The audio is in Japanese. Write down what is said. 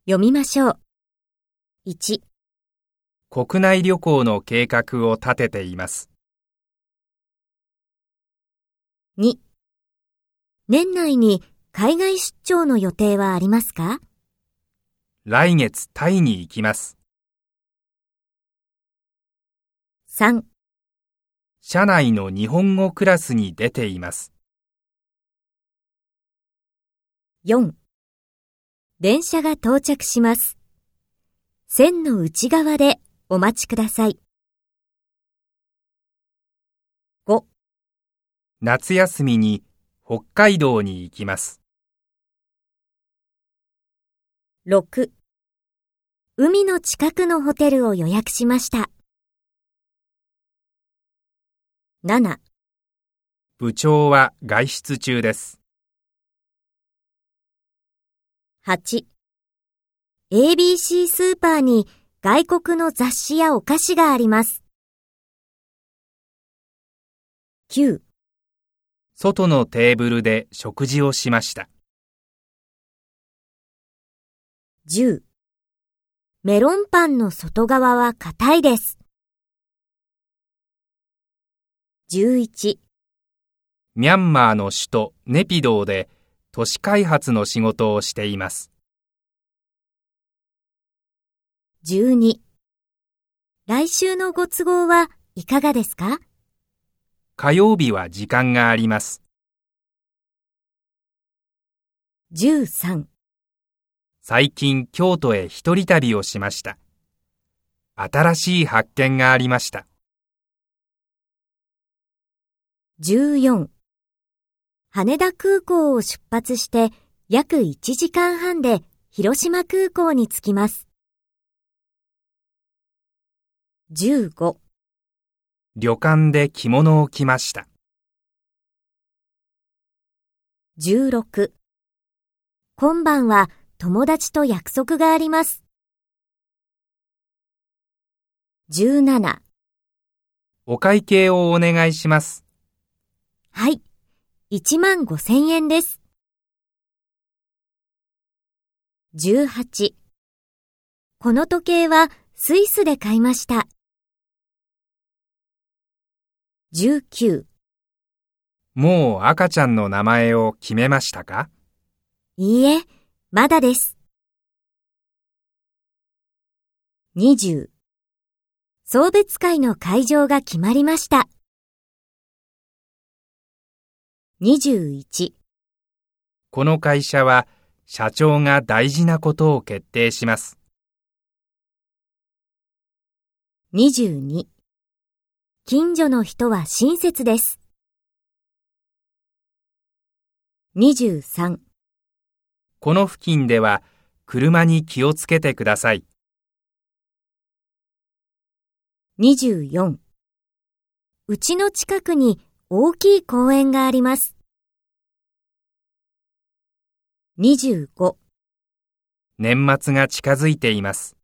読みましょう。1、 国内旅行の計画を立てています。 2、年内に海外出張の予定はありますか？ 来月タイに行きます。 3、 社内の日本語クラスに出ています。 4、電車が到着します。線の内側でお待ちください。5、 夏休みに北海道に行きます。 6、海の近くのホテルを予約しました。7、 部長は外出中です。 8、ABC スーパーに外国の雑誌やお菓子があります。9、 外のテーブルで食事をしました。 10、メロンパンの外側は硬いです。11、 ミャンマーの首都ネピドーで都市開発の仕事をしています。 12、来週のご都合はいかがですか？ 火曜日は時間があります。 13、 最近京都へ一人旅をしました。新しい発見がありました。 14、羽田空港を出発して約1時間半で広島空港に着きます。15、 旅館で着物を着ました。 16、今晩は友達と約束があります。17、 お会計をお願いします。 はい、15,000円です。18、この時計はスイスで買いました。19、 もう赤ちゃんの名前を決めましたか？ いいえ、まだです。20、送別会の会場が決まりました。21、 この会社は社長が大事なことを決定します。 22、近所の人は親切です。23、 この付近では車に気をつけてください。 24、うちの近くに大きい公園があります。25、 年末が近づいています。